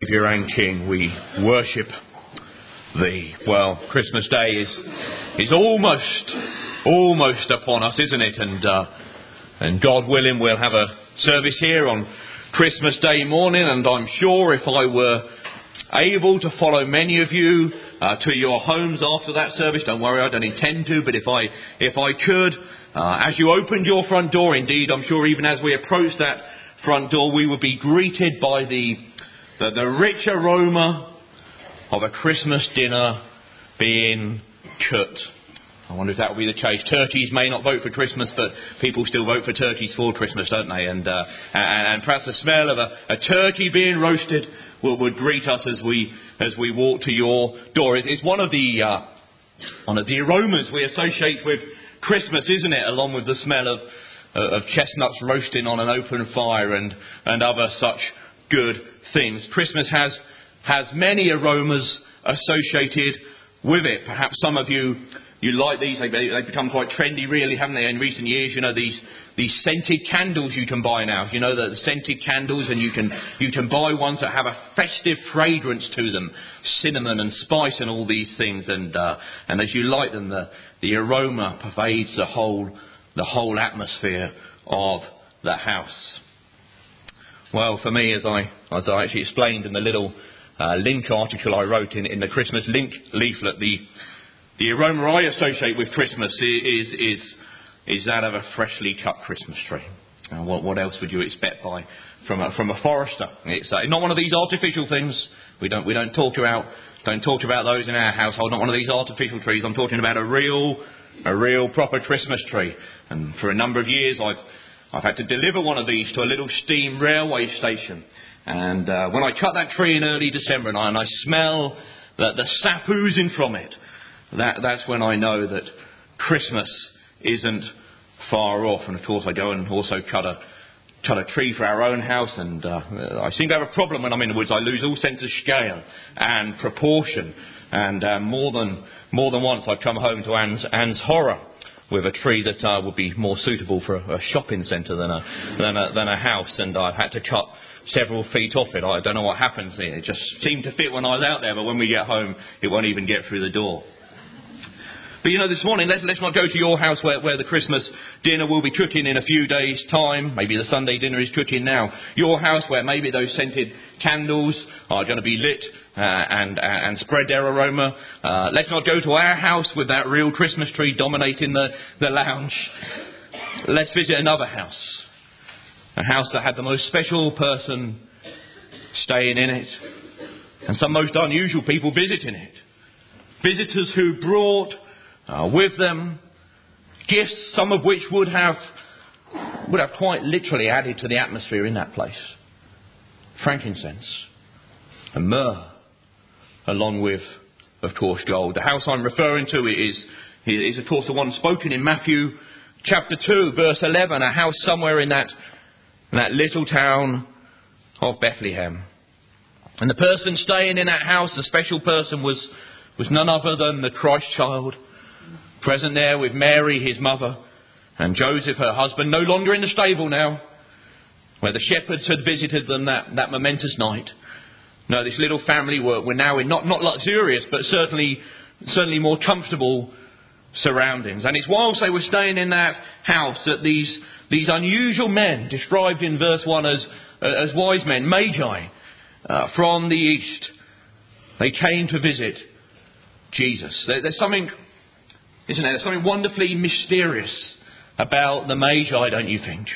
Saviour and King, we worship Thee. Well, Christmas Day is almost upon us, isn't it? And God willing, we'll have a service here on Christmas Day morning, and I'm sure if I were able to follow many of you to your homes after that service, don't worry, I don't intend to, but if I could, as you opened your front door, indeed, I'm sure even as we approach that front door, we would be greeted by the rich aroma of a Christmas dinner being cooked. I wonder if that will be the case. Turkeys may not vote for Christmas, but people still vote for turkeys for Christmas, don't they? And perhaps the smell of a turkey being roasted would greet us as we walk to your door. It's one of the aromas we associate with Christmas, isn't it? Along with the smell of chestnuts roasting on an open fire and other such good things. Christmas has many aromas associated with it. Perhaps some of you like these. They've become quite trendy, really, haven't they, in recent years? You know, these scented candles you can buy now. You know, the scented candles, and you can buy ones that have a festive fragrance to them, cinnamon and spice and all these things. And as you light them, the aroma pervades the whole atmosphere of the house. Well, for me, as I actually explained in the little link article I wrote in the Christmas link leaflet, the aroma I associate with Christmas is that of a freshly cut Christmas tree. What else would you expect from a forester? It's not one of these artificial things. We don't talk about those in our household. Not one of these artificial trees. I'm talking about a real proper Christmas tree. And for a number of years, I've had to deliver one of these to a little steam railway station. And when I cut that tree in early December and I smell the sap oozing from it, that's when I know that Christmas isn't far off. And of course I go and also cut a tree for our own house, and I seem to have a problem when I'm in the woods. I lose all sense of scale and proportion, and more than once I've come home to Anne's horror with a tree that would be more suitable for a shopping centre than a house, and I've had to cut several feet off it. I don't know what happens there. It just seemed to fit when I was out there, but when we get home, it won't even get through the door. But you know, this morning, let's not go to your house where the Christmas dinner will be cooking in a few days' time. Maybe the Sunday dinner is cooking now. Your house where maybe those scented candles are going to be lit and spread their aroma. Let's not go to our house with that real Christmas tree dominating the lounge. Let's visit another house. A house that had the most special person staying in it, and some most unusual people visiting it. Visitors who brought with them gifts, some of which would have quite literally added to the atmosphere in that place. Frankincense and myrrh, along with, of course, gold. The house I'm referring to is of course the one spoken in Matthew chapter 2, verse 11, a house somewhere in that little town of Bethlehem. And the person staying in that house, the special person, was none other than the Christ child, present there with Mary, his mother, and Joseph, her husband, no longer in the stable now, where the shepherds had visited them that momentous night. No, this little family were now in not luxurious, but certainly more comfortable surroundings. And it's whilst they were staying in that house that these unusual men, described in verse 1 as wise men, magi, from the east, they came to visit Jesus. There's something, isn't there? There's something wonderfully mysterious about the magi, don't you think?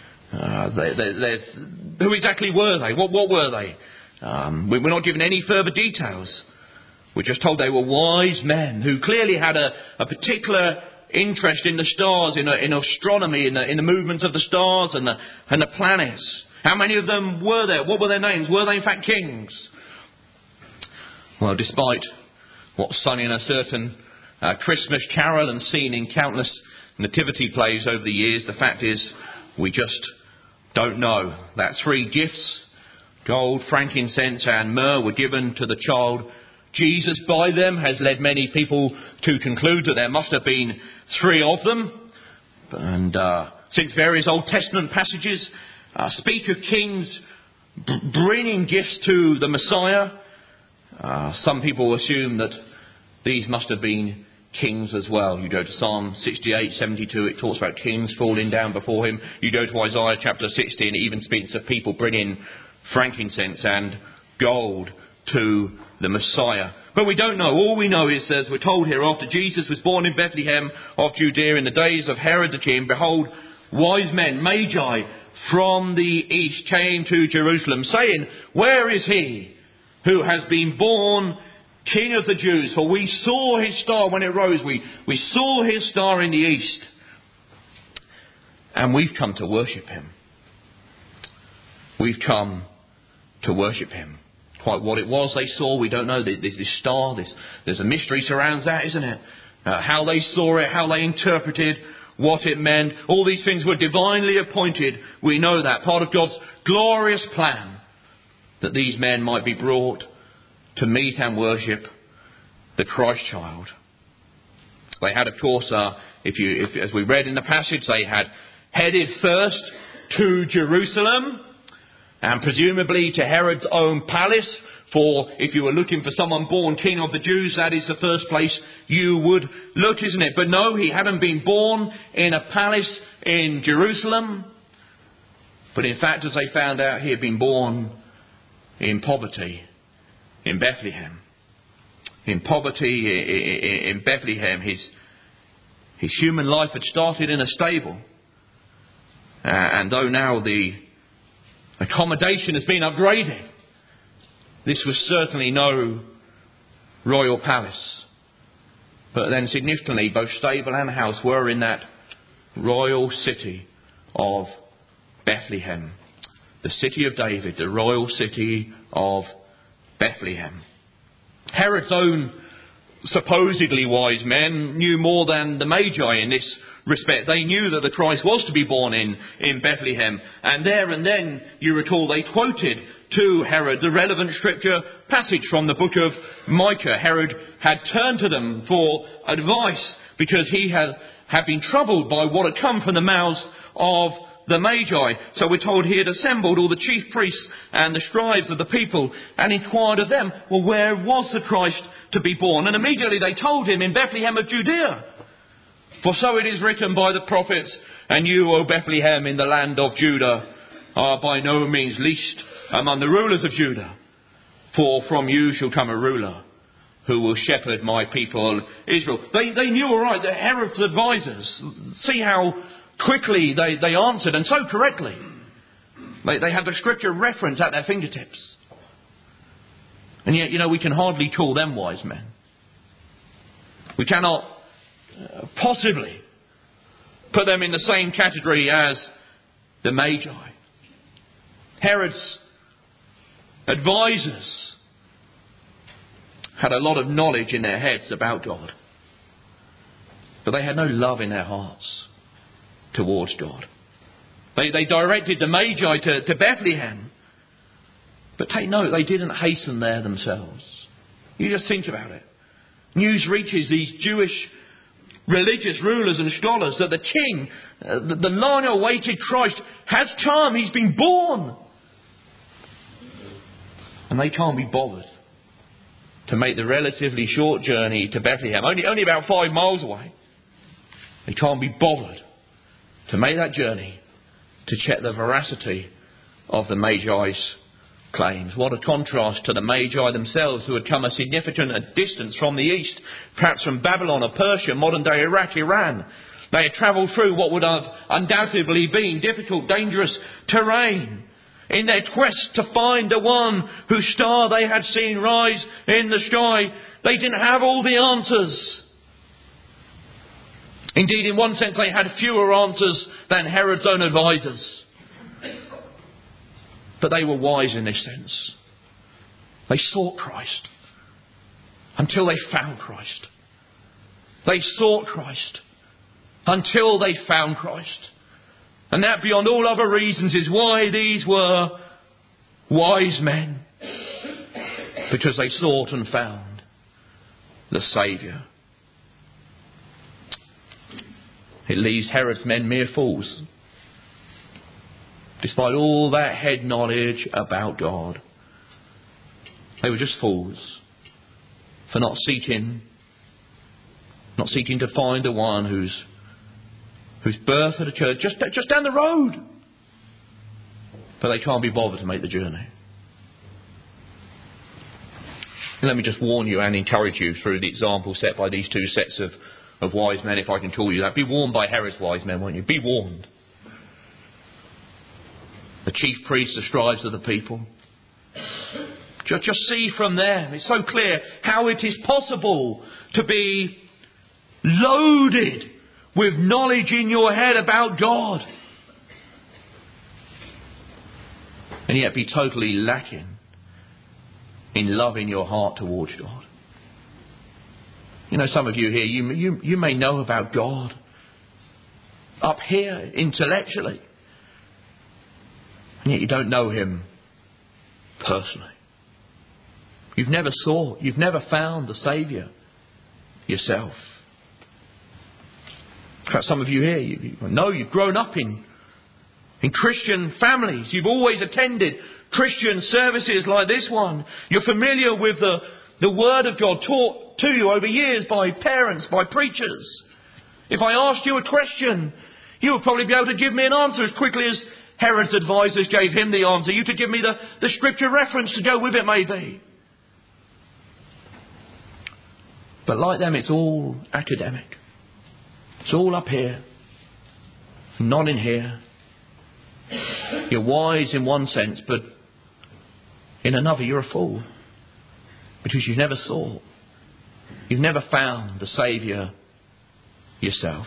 Who exactly were they? What were they? We're not given any further details. We're just told they were wise men who clearly had a particular interest in the stars, in astronomy, in the movements of the stars and the planets. How many of them were there? What were their names? Were they in fact kings? Well, despite what's sung in a certain Christmas carol and seen in countless nativity plays over the years, the fact is we just don't know. That 3 gifts, gold, frankincense and myrrh, were given to the child Jesus by them has led many people to conclude that there must have been 3 of them. And since various Old Testament passages speak of kings bringing gifts to the Messiah. Some people assume that these must have been kings as well. You go to Psalm 68, 72, it talks about kings falling down before him. You go to Isaiah chapter 60, and it even speaks of people bringing frankincense and gold to the Messiah. But we don't know. All we know is, as we're told here, after Jesus was born in Bethlehem of Judea in the days of Herod the king, behold, wise men, magi, from the east came to Jerusalem, saying, where is he who has been born King of the Jews? For we saw his star when it rose. We saw his star in the east. And we've come to worship him. We've come to worship him. Quite what it was they saw, we don't know. There's this star, there's a mystery surrounds that, isn't it? How they saw it, how they interpreted what it meant. All these things were divinely appointed. We know that. Part of God's glorious plan, that these men might be brought to meet and worship the Christ child. They had, of course, as we read in the passage, they had headed first to Jerusalem, and presumably to Herod's own palace. For if you were looking for someone born King of the Jews, that is the first place you would look, isn't it? But no, he hadn't been born in a palace in Jerusalem. But in fact, as they found out, he had been born in poverty in Bethlehem. In poverty in Bethlehem, his human life had started in a stable. And though now the accommodation has been upgraded, this was certainly no royal palace. But then significantly, both stable and house were in that royal city of Bethlehem. The city of David, the royal city of Bethlehem. Herod's own supposedly wise men knew more than the Magi in this respect. They knew that the Christ was to be born in Bethlehem. And there and then, you recall, they quoted to Herod the relevant scripture passage from the book of Micah. Herod had turned to them for advice because he had been troubled by what had come from the mouths of the Magi. So we're told he had assembled all the chief priests and the scribes of the people and inquired of them, well, where was the Christ to be born? And immediately they told him, in Bethlehem of Judea. For so it is written by the prophets, and you, O Bethlehem, in the land of Judah, are by no means least among the rulers of Judah. For from you shall come a ruler who will shepherd my people Israel. They knew all right that Herod's advisors, see how quickly they answered, and so correctly. They had the scripture reference at their fingertips. And yet, we can hardly call them wise men. We cannot possibly put them in the same category as the Magi. Herod's advisors had a lot of knowledge in their heads about God, but they had no love in their hearts towards God. They directed the Magi to Bethlehem, but take note, they didn't hasten there themselves. You just think about it. News reaches these Jewish religious rulers and scholars that the king, the long-awaited Christ, has come. He's been born. And they can't be bothered to make the relatively short journey to Bethlehem, only about 5 miles away. They can't be bothered to make that journey to check the veracity of the Magi's claims. What a contrast to the Magi themselves, who had come a significant distance from the east, perhaps from Babylon or Persia, modern day Iraq, Iran. They had travelled through what would have undoubtedly been difficult, dangerous terrain in their quest to find the one whose star they had seen rise in the sky. They didn't have all the answers. Indeed, in one sense, they had fewer answers than Herod's own advisors. But they were wise in this sense. They sought Christ until they found Christ. They sought Christ until they found Christ. And that, beyond all other reasons, is why these were wise men. Because they sought and found the Saviour. It leaves Herod's men mere fools. despite all that head knowledge about God. They were just fools for not seeking to find the one whose birth had occurred just down the road. But they can't be bothered to make the journey. And let me just warn you and encourage you through the example set by these two sets of wise men, if I can call you that. Be warned by Herod's wise men, won't you? Be warned. The chief priests, the scribes of the people. Just see from them, it's so clear how it is possible to be loaded with knowledge in your head about God and yet be totally lacking in love in your heart towards God. You know, some of you here, you may know about God up here intellectually, and yet you don't know Him personally. You've never found the Saviour yourself. Perhaps some of you here, you've grown up in Christian families. You've always attended Christian services like this one. You're familiar with the Word of God taught to you over years by parents, by preachers. If I asked you a question, you would probably be able to give me an answer as quickly as Herod's advisors gave him the answer. You could give me the scripture reference to go with it, maybe. But like them, it's all academic. It's all up here, not in here. You're wise in one sense, but in another you're a fool. Because you've never sought. You've never found the Saviour yourself.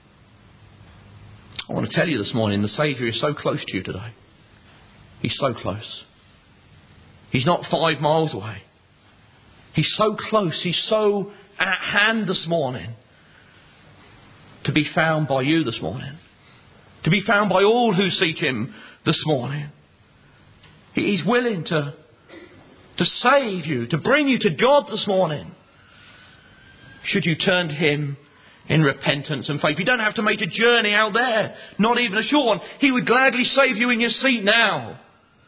I want to tell you this morning, the Saviour is so close to you today. He's so close. He's not 5 miles away. He's so close. He's so at hand this morning. To be found by you this morning. To be found by all who seek Him this morning. He's willing to save you, to bring you to God this morning. Should you turn to Him in repentance and faith. You don't have to make a journey out there, not even a short one. He would gladly save you in your seat now.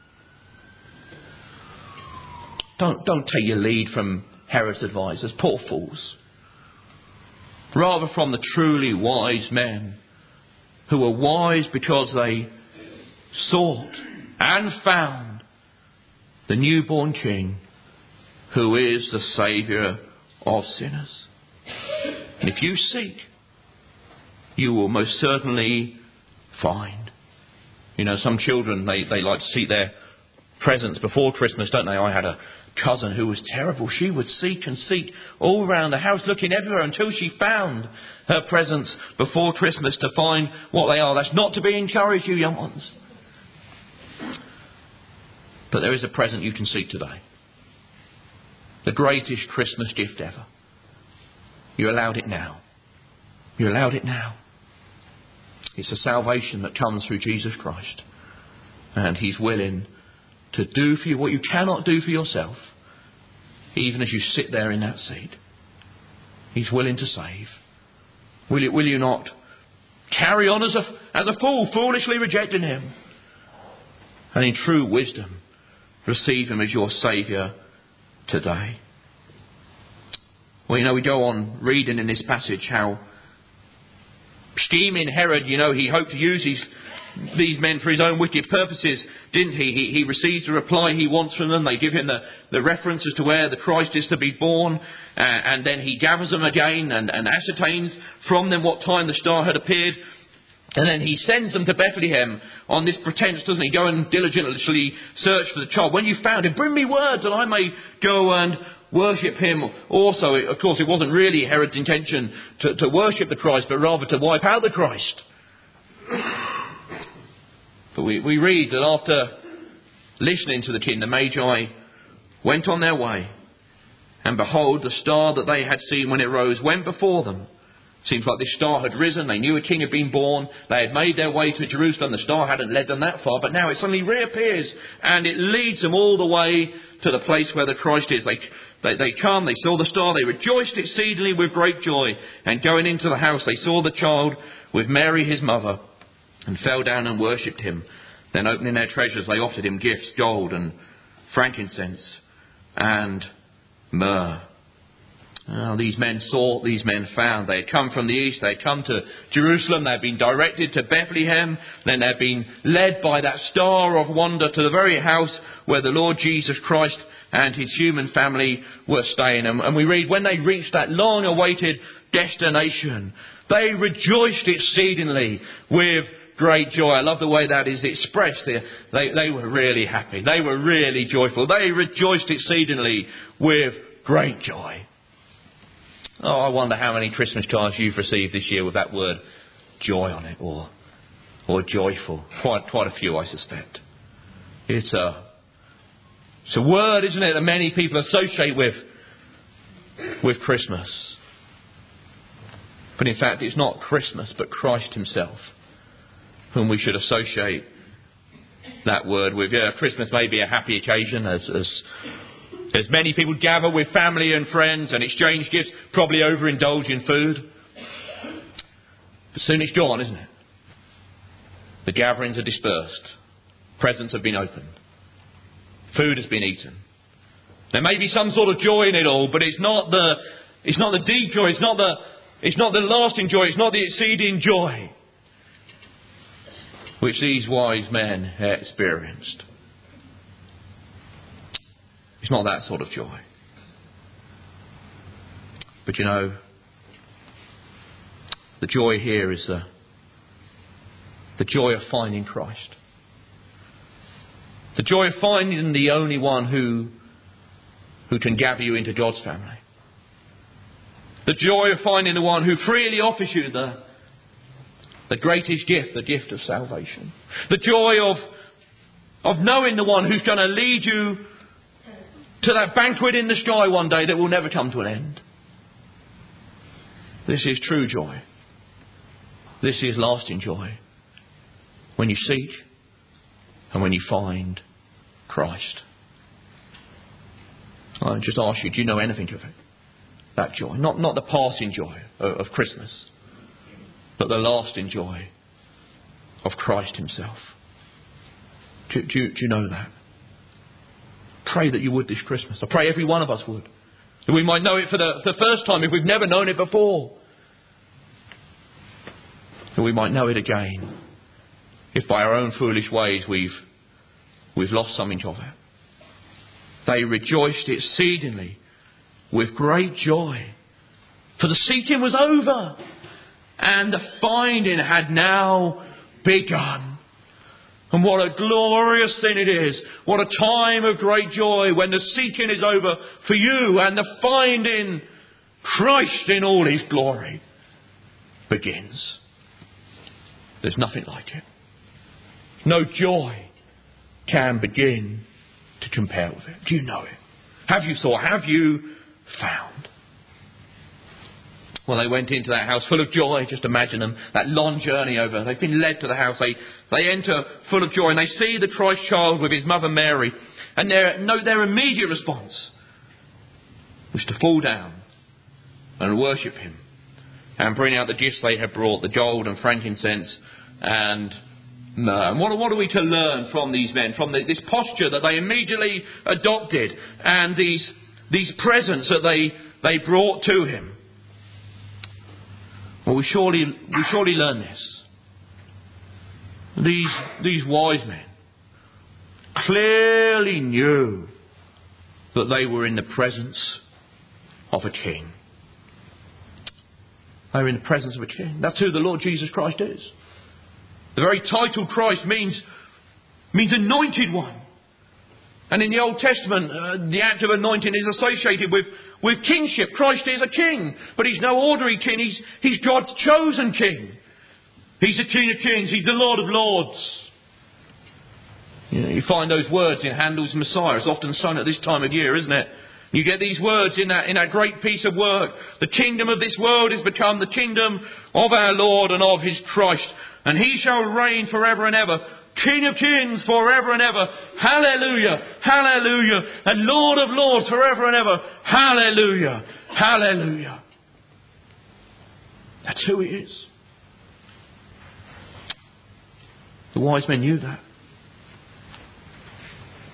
Don't take your lead from Herod's advisors, poor fools. Rather from the truly wise men who were wise because they sought and found the newborn King who is the Saviour of sinners. And if you seek, you will most certainly find. You know, some children, they like to seek their presents before Christmas, don't they? I had a cousin who was terrible. She would seek and seek all around the house, looking everywhere until she found her presents before Christmas to find what they are. That's not to be encouraged, you young ones. But there is a present you can seek today. The greatest Christmas gift ever. You're allowed it now. You're allowed it now. It's a salvation that comes through Jesus Christ. And He's willing to do for you what you cannot do for yourself, even as you sit there in that seat. He's willing to save. Will you not carry on as a fool, foolishly rejecting Him, and in true wisdom receive Him as your Saviour today? Well, you know, we go on reading in this passage how scheming Herod, you know, he hoped to use these men for his own wicked purposes, didn't he? He receives the reply he wants from them. They give him the reference as to where the Christ is to be born, and then he gathers them again and ascertains from them what time the star had appeared. And then he sends them to Bethlehem on this pretense, doesn't he? Go and diligently search for the child. When you found him, bring me word that I may go and worship him. Also, of course, it wasn't really Herod's intention to worship the Christ, but rather to wipe out the Christ. But we read that after listening to the king, the Magi went on their way. And behold, the star that they had seen when it rose went before them. Seems like this star had risen. They knew a king had been born. They had made their way to Jerusalem. The star hadn't led them that far, but now it suddenly reappears and it leads them all the way to the place where the Christ is. They come, they saw the star, they rejoiced exceedingly with great joy. And going into the house, they saw the child with Mary his mother and fell down and worshipped him. Then opening their treasures, they offered him gifts, gold and frankincense and myrrh. These men sought, these men found. They had come from the east, they had come to Jerusalem, they had been directed to Bethlehem, then they had been led by that star of wonder to the very house where the Lord Jesus Christ and his human family were staying. And we read, when they reached that long-awaited destination, they rejoiced exceedingly with great joy. I love the way that is expressed there. They were really happy. They were really joyful. They rejoiced exceedingly with great joy. Oh, I wonder how many Christmas cards you've received this year with that word joy on it, or joyful. Quite a few, I suspect. It's a word, isn't it, that many people associate with Christmas. But in fact, it's not Christmas, but Christ himself, whom we should associate that word with. Yeah, Christmas may be a happy occasion as many people gather with family and friends and exchange gifts, probably overindulge in food. But soon it's gone, isn't it? The gatherings are dispersed. Presents have been opened. Food has been eaten. There may be some sort of joy in it all, but it's not the deep joy. It's not the lasting joy. It's not the exceeding joy which these wise men experienced. It's not that sort of joy. But you know, the joy here is the joy of finding Christ. The joy of finding the only one who can gather you into God's family. The joy of finding the one who freely offers you the greatest gift, the gift of salvation. The joy of knowing the one who's going to lead you to that banquet in the sky one day that will never come to an end. This is true joy. This is lasting joy. When you seek and when you find Christ. I just ask you, do you know anything of it? That joy. Not the passing joy of Christmas, but the lasting joy of Christ himself. Do you know that? Pray that you would this Christmas. I pray every one of us would. That we might know it for the first time if we've never known it before. That we might know it again if by our own foolish ways we've lost something of it. They rejoiced exceedingly with great joy, for the seeking was over and the finding had now begun. And what a glorious thing it is. What a time of great joy when the seeking is over for you and the finding Christ in all his glory begins. There's nothing like it. No joy can begin to compare with it. Do you know it? Have you sought? Have you found? Well, they went into that house full of joy. Just imagine them, that long journey over. They've been led to the house. They enter full of joy and they see the Christ child with his mother Mary. And their immediate response was to fall down and worship him and bring out the gifts they had brought, the gold and frankincense and myrrh. And what are we to learn from these men, from this posture that they immediately adopted and these presents that they brought to him? Well, we surely learn this. These wise men clearly knew that they were in the presence of a king. They were in the presence of a king. That's who the Lord Jesus Christ is. The very title Christ means anointed one. And in the Old Testament, the act of anointing is associated with kingship. Christ is a king, but he's no ordinary king. He's God's chosen king. He's the King of Kings. He's the Lord of Lords. You find those words in Handel's Messiah. It's often sung at this time of year, isn't it? You get these words in that great piece of work. The kingdom of this world has become the kingdom of our Lord and of his Christ. And he shall reign forever and ever. King of kings forever and ever. Hallelujah. Hallelujah. And Lord of lords forever and ever. Hallelujah. Hallelujah. That's who he is. The wise men knew that.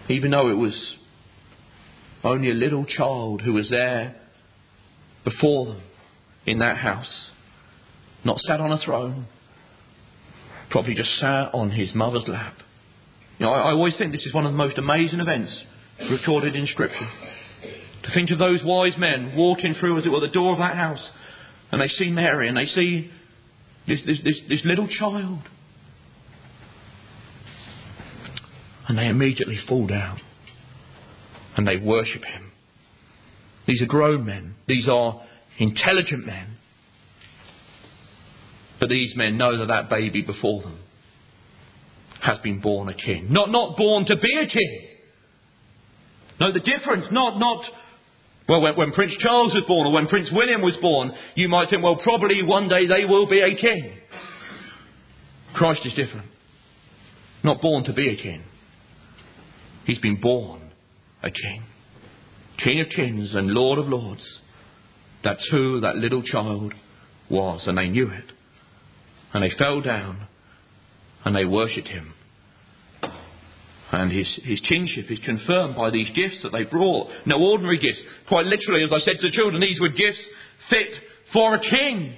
Even though it was only a little child who was there before them in that house, not sat on a throne, probably just sat on his mother's lap. You know, I always think this is one of the most amazing events recorded in Scripture. To think of those wise men walking through, as it were, the door of that house, and they see Mary and they see this little child, and they immediately fall down and they worship him. These are grown men. These are intelligent men. But these men know that that baby before them has been born a king. Not born to be a king. No, the difference, well, when Prince Charles was born or when Prince William was born, you might think, well, probably one day they will be a king. Christ is different. Not born to be a king. He's been born a king. King of kings and Lord of lords. That's who that little child was, and they knew it. And they fell down and they worshipped him. And his kingship is confirmed by these gifts that they brought. No ordinary gifts. Quite literally, as I said to the children, these were gifts fit for a king.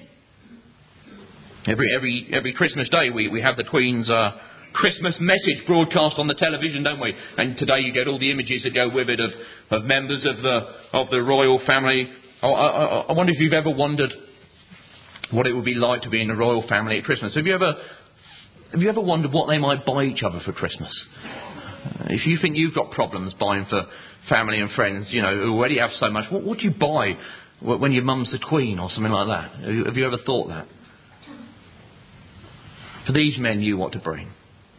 Every Christmas day we have the Queen's Christmas message broadcast on the television, don't we? And today you get all the images that go with it of members of the royal family. I wonder if you've ever wondered what it would be like to be in a royal family at Christmas. Have you ever wondered what they might buy each other for Christmas? If you think you've got problems buying for family and friends, you know, who already have so much, what do you buy when your mum's the Queen or something like that? Have you ever thought that? For these men knew what to bring.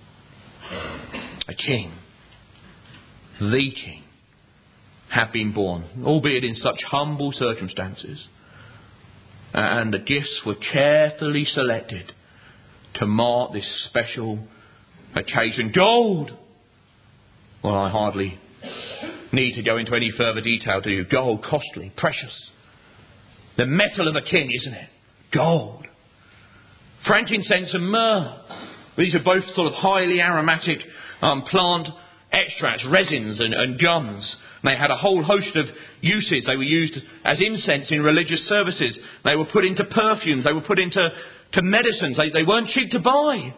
A king, the king, had been born, albeit in such humble circumstances. And the gifts were carefully selected to mark this special occasion. Gold! Well, I hardly need to go into any further detail, do you? Gold, costly, precious. The metal of a king, isn't it? Gold. Frankincense and myrrh. These are both sort of highly aromatic plant extracts, resins and gums. And they had a whole host of uses. They were used as incense in religious services. They were put into perfumes. They were put into medicines. They weren't cheap to buy.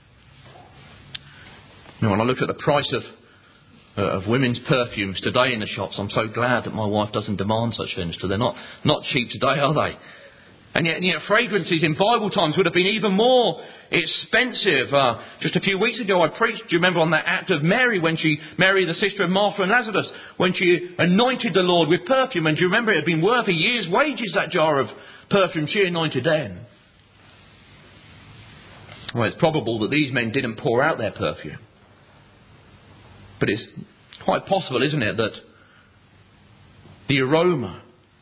Now, when I look at the price of women's perfumes today in the shops, I'm so glad that my wife doesn't demand such things, because they're not cheap today, are they? And yet fragrances in Bible times would have been even more expensive. Just a few weeks ago I preached, do you remember, on that act of Mary, Mary the sister of Martha and Lazarus, when she anointed the Lord with perfume. And do you remember, it had been worth a year's wages, that jar of perfume she anointed then. Well, it's probable that these men didn't pour out their perfume. But it's quite possible, isn't it, that the aroma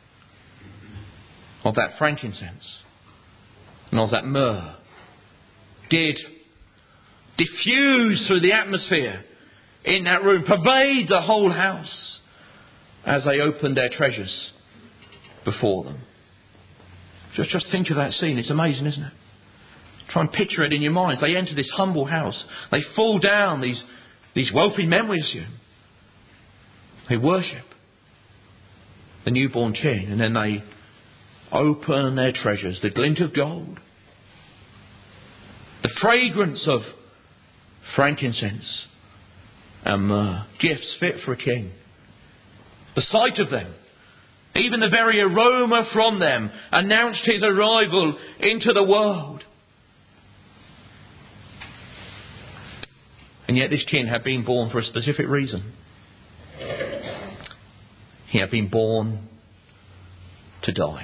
of that frankincense and of that myrrh did diffuse through the atmosphere in that room, pervade the whole house as they opened their treasures before them. Just think of that scene. It's amazing, isn't it? Try and picture it in your minds. They enter this humble house. They fall down, these wealthy men, we assume. They worship the newborn king, and then they open their treasures. The glint of gold, the fragrance of frankincense and myrrh, gifts fit for a king. The sight of them, even the very aroma from them, announced his arrival into the world. And yet this king had been born for a specific reason. He had been born to die.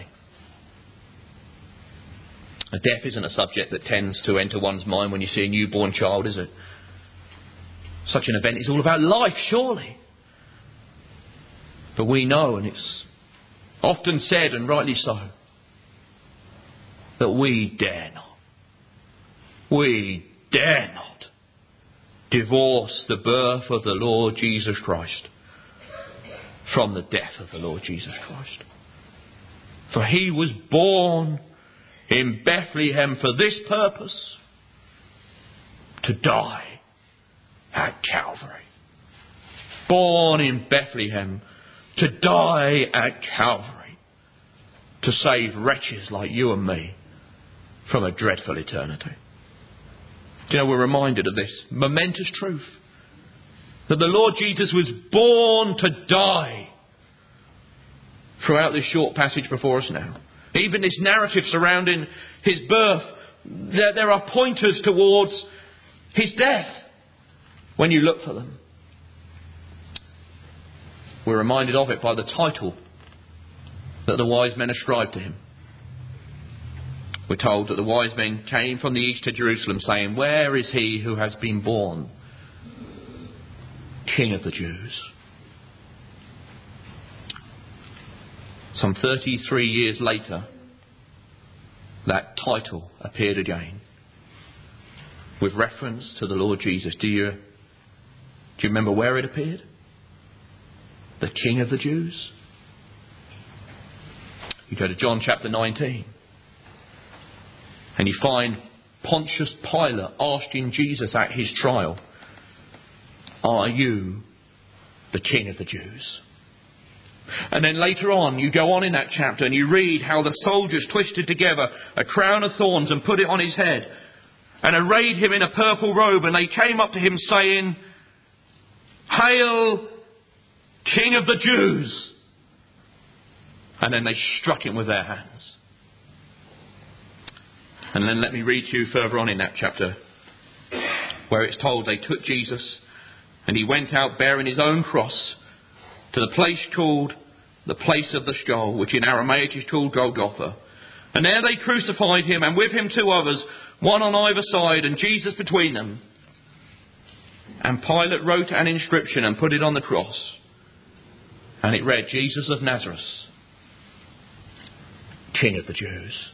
Death isn't a subject that tends to enter one's mind when you see a newborn child, is it? Such an event is all about life, surely. But we know, and it's often said, and rightly so, that we dare not divorce the birth of the Lord Jesus Christ from the death of the Lord Jesus Christ. For he was born in Bethlehem for this purpose: to die at Calvary. born in Bethlehem to die at Calvary, to save wretches like you and me from a dreadful eternity. Do you know, we're reminded of this momentous truth, that the Lord Jesus was born to die throughout this short passage before us now. Even this narrative surrounding his birth, there are pointers towards his death when you look for them. We're reminded of it by the title that the wise men ascribed to him. We're told that the wise men came from the east to Jerusalem saying, "Where is he who has been born King of the Jews?" Some 33 years later, that title appeared again with reference to the Lord Jesus. Do you remember where it appeared? The King of the Jews. You go to John chapter 19 and you find Pontius Pilate asking Jesus at his trial, "Are you the King of the Jews?" And then later on, you go on in that chapter and you read how the soldiers twisted together a crown of thorns and put it on his head and arrayed him in a purple robe, and they came up to him saying, "Hail, King of the Jews!" And then they struck him with their hands. And then let me read to you further on in that chapter, where it's told they took Jesus and he went out bearing his own cross to the place called the place of the skull, which in Aramaic is called Golgotha. And there they crucified him, and with him 2 others, one on either side, and Jesus between them. And Pilate wrote an inscription and put it on the cross. And it read, "Jesus of Nazareth, King of the Jews."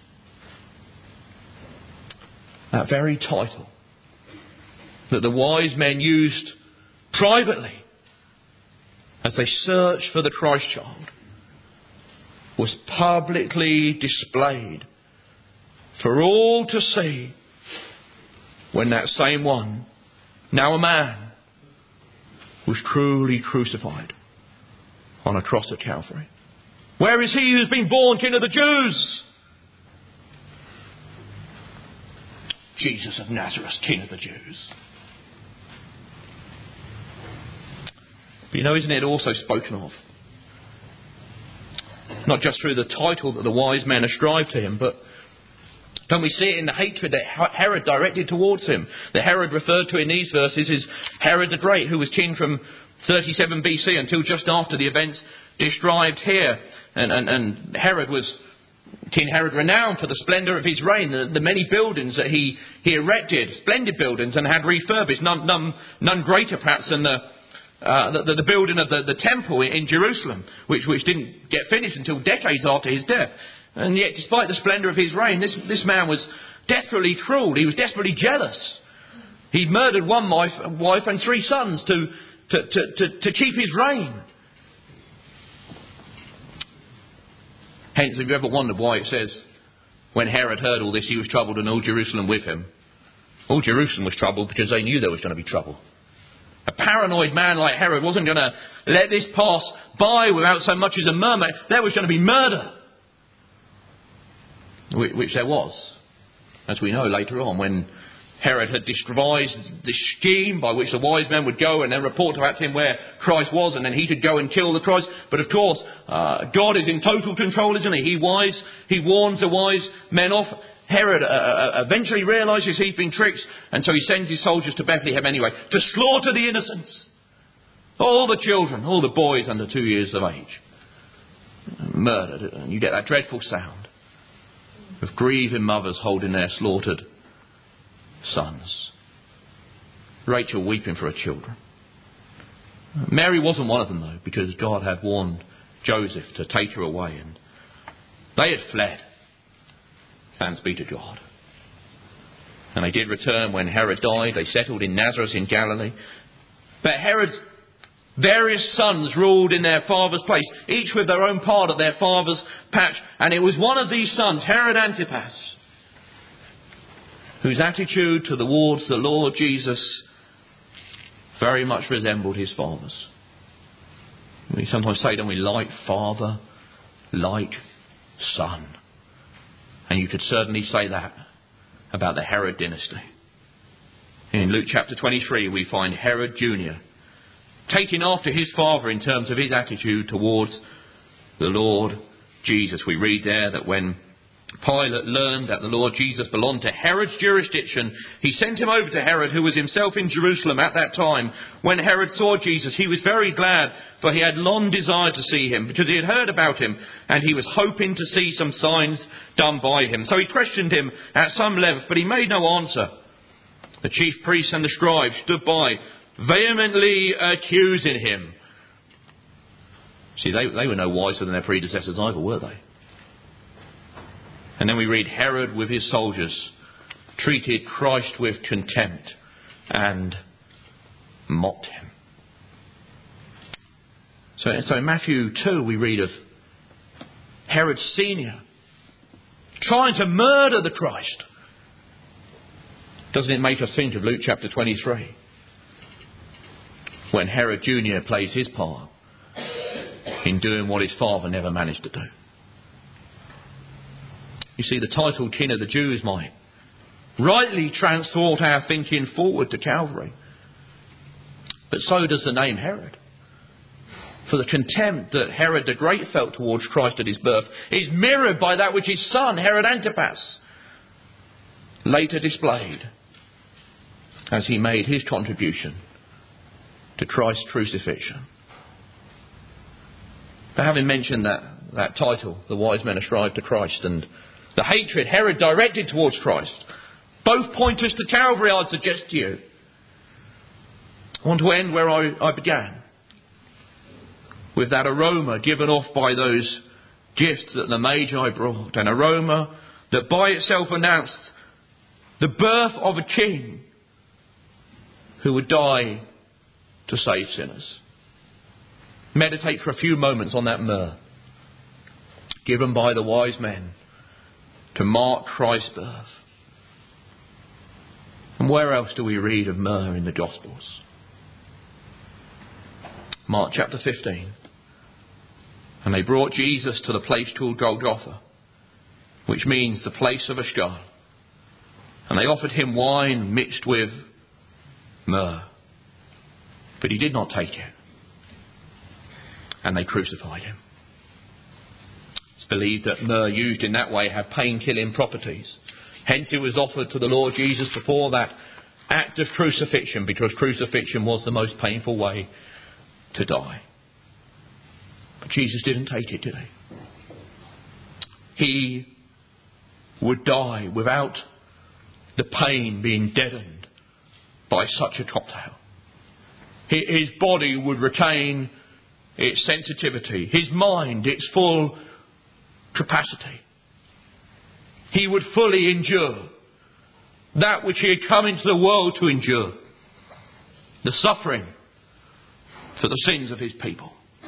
That very title that the wise men used privately as they searched for the Christ child was publicly displayed for all to see when that same one, now a man, was truly crucified on a cross at Calvary. Where is he who has been born King of the Jews? Jesus of Nazareth, King of the Jews. But you know, isn't it also spoken of? Not just through the title that the wise men ascribed to him, but don't we see it in the hatred that Herod directed towards him? The Herod referred to in these verses is Herod the Great, who was king from 37 BC until just after the events described here. And Herod was, King Herod, renowned for the splendour of his reign, the many buildings that he erected, splendid buildings, and had refurbished, none greater perhaps than the building of the temple in Jerusalem, which didn't get finished until decades after his death. And yet, despite the splendour of his reign, this man was desperately cruel. He was desperately jealous. He murdered one wife and 3 sons to keep his reign. Hence, have you ever wondered why it says, when Herod heard all this, he was troubled and all Jerusalem with him? All Jerusalem was troubled because they knew there was going to be trouble. A paranoid man like Herod wasn't going to let this pass by without so much as a murmur. There was going to be murder. Which there was, as we know later on, when Herod had devised this scheme by which the wise men would go and then report back to him where Christ was, and then he could go and kill the Christ. But of course, God is in total control, isn't he? He warns the wise men off. Herod eventually realises he's been tricked, and so he sends his soldiers to Bethlehem anyway to slaughter the innocents. All the children, all the boys under 2 years of age, murdered. And you get that dreadful sound of grieving mothers holding their slaughtered sons. Rachel weeping for her children. Mary wasn't one of them though, because God had warned Joseph to take her away, and they had fled. Thanks be to God. And they did return when Herod died. They settled in Nazareth in Galilee. But Herod's various sons ruled in their father's place, each with their own part of their father's patch. And it was one of these sons, Herod Antipas, whose attitude towards the Lord Jesus very much resembled his father's. We sometimes say, don't we, like father, like son. And you could certainly say that about the Herod dynasty. In Luke chapter 23, we find Herod Jr. taking after his father in terms of his attitude towards the Lord Jesus. We read there that when Pilate learned that the Lord Jesus belonged to Herod's jurisdiction, he sent him over to Herod, who was himself in Jerusalem at that time. When Herod saw Jesus, he was very glad, for he had long desired to see him, because he had heard about him, and he was hoping to see some signs done by him. So he questioned him at some length, but he made no answer. The chief priests and the scribes stood by, vehemently accusing him. See, they were no wiser than their predecessors either, were they? And then we read Herod with his soldiers treated Christ with contempt and mocked him. So in Matthew 2 we read of Herod Senior trying to murder the Christ. Doesn't it make us think of Luke chapter 23? When Herod Jr. plays his part in doing what his father never managed to do. You see, the title King of the Jews might rightly transport our thinking forward to Calvary. But so does the name Herod. For the contempt that Herod the Great felt towards Christ at his birth is mirrored by that which his son, Herod Antipas, later displayed as he made his contribution to Christ's crucifixion. But having mentioned that title, the wise men ascribed to Christ, and the hatred Herod directed towards Christ, both point us to Calvary, I'd suggest to you. I want to end where I began, with that aroma given off by those gifts that the Magi brought, an aroma that by itself announced the birth of a king who would die to save sinners. Meditate for a few moments on that myrrh given by the wise men to mark Christ's birth. And where else do we read of myrrh in the Gospels? Mark chapter 15. And they brought Jesus to the place called Golgotha, which means the place of a skull. And they offered him wine mixed with myrrh. But he did not take it. And they crucified him. It's believed that myrrh used in that way had pain-killing properties. Hence it was offered to the Lord Jesus before that act of crucifixion, because crucifixion was the most painful way to die. But Jesus didn't take it, did he? He would die without the pain being deadened by such a cocktail. His body would retain its sensitivity, his mind its full capacity. He would fully endure that which he had come into the world to endure, the suffering for the sins of his people.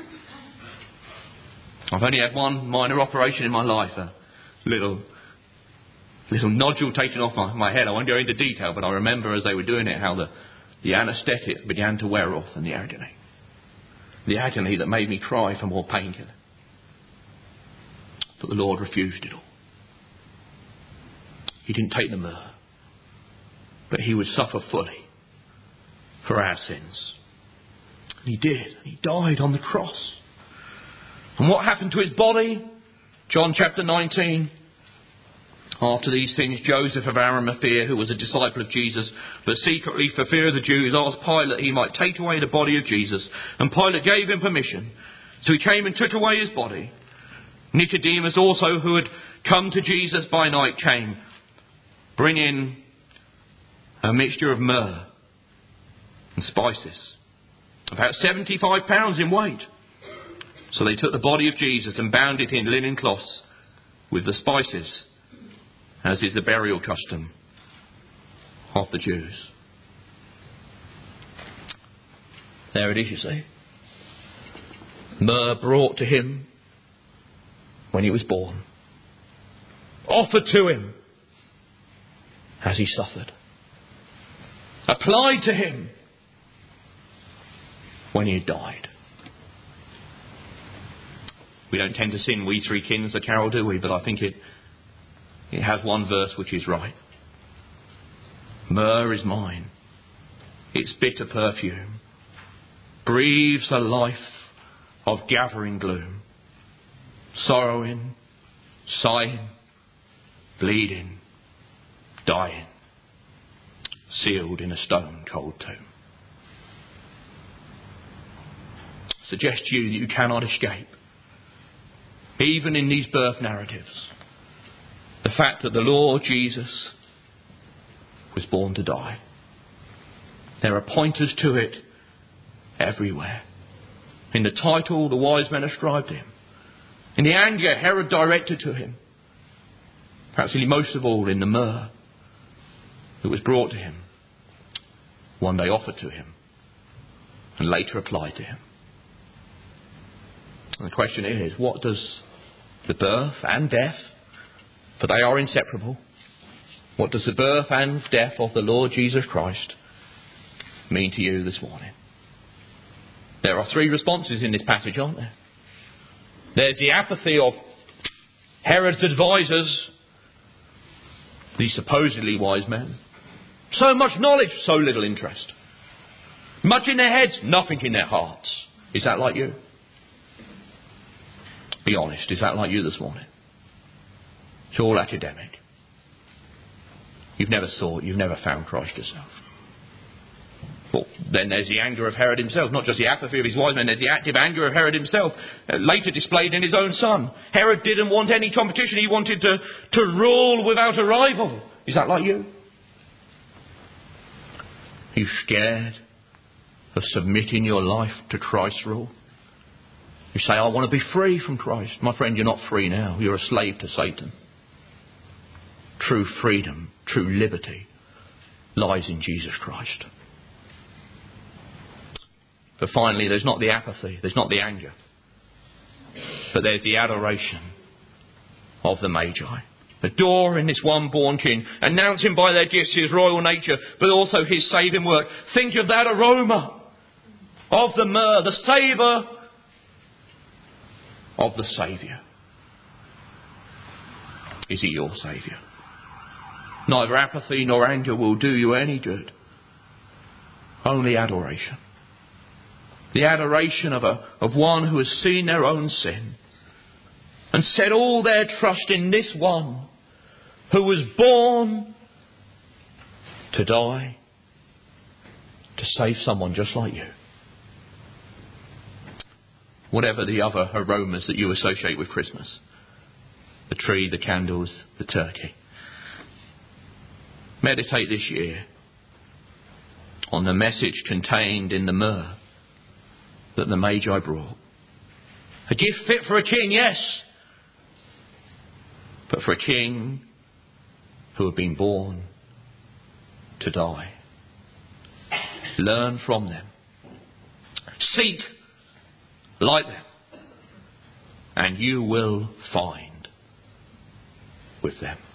I've only had one minor operation in my life, a little nodule taken off my head. I won't go into detail, but I remember as they were doing it how the anaesthetic began to wear off and the agony. The agony that made me cry for more painkiller. But the Lord refused it all. He didn't take the myrrh, but he would suffer fully for our sins. And he did. He died on the cross. And what happened to his body? John chapter 19. After these things, Joseph of Arimathea, who was a disciple of Jesus, but secretly for fear of the Jews, asked Pilate he might take away the body of Jesus. And Pilate gave him permission. So he came and took away his body. Nicodemus also, who had come to Jesus by night, came, bringing a mixture of myrrh and spices, about 75 pounds in weight. So they took the body of Jesus and bound it in linen cloths with the spices, as is the burial custom of the Jews. There it is, you see. Myrrh brought to him when he was born, offered to him as he suffered, applied to him when he had died. We don't tend to sing We Three Kings, the carol, do we? But I think it has one verse which is right. Myrrh is mine, its bitter perfume breathes a life of gathering gloom, sorrowing, sighing, bleeding, dying, sealed in a stone-cold tomb. Suggest to you that you cannot escape, even in these birth narratives, the fact that the Lord Jesus was born to die. There are pointers to it everywhere. In the title the wise men ascribed him, in the anger Herod directed to him, perhaps really most of all in the myrrh that was brought to him, one day offered to him, and later applied to him. And the question is, what does the birth and death, for they are inseparable, what does the birth and death of the Lord Jesus Christ mean to you this morning? There are three responses in this passage, aren't there? There's the apathy of Herod's advisors, these supposedly wise men. So much knowledge, so little interest. Much in their heads, nothing in their hearts. Is that like you? Be honest, is that like you this morning? It's all academic. You've never sought, you've never found Christ yourself. Well, then there's the anger of Herod himself, not just the apathy of his wise men, there's the active anger of Herod himself, later displayed in his own son. Herod didn't want any competition, he wanted to rule without a rival. Is that like you? Are you scared of submitting your life to Christ's rule? You say, I want to be free from Christ. My friend, you're not free now. You're a slave to Satan. True freedom, true liberty lies in Jesus Christ. But finally, there's not the apathy, there's not the anger, but there's the adoration of the Magi. Adoring this one born king, announcing by their gifts his royal nature, but also his saving work. Think of that aroma of the myrrh, the savour of the Saviour. Is he your Saviour? Neither apathy nor anger will do you any good. Only adoration. The adoration of one who has seen their own sin and set all their trust in this one who was born to die, to save someone just like you. Whatever the other aromas that you associate with Christmas, the tree, the candles, the turkey. Meditate this year on the message contained in the myrrh that the Magi brought. A gift fit for a king, yes, but for a king who had been born to die. Learn from them. Seek like them. And you will find with them.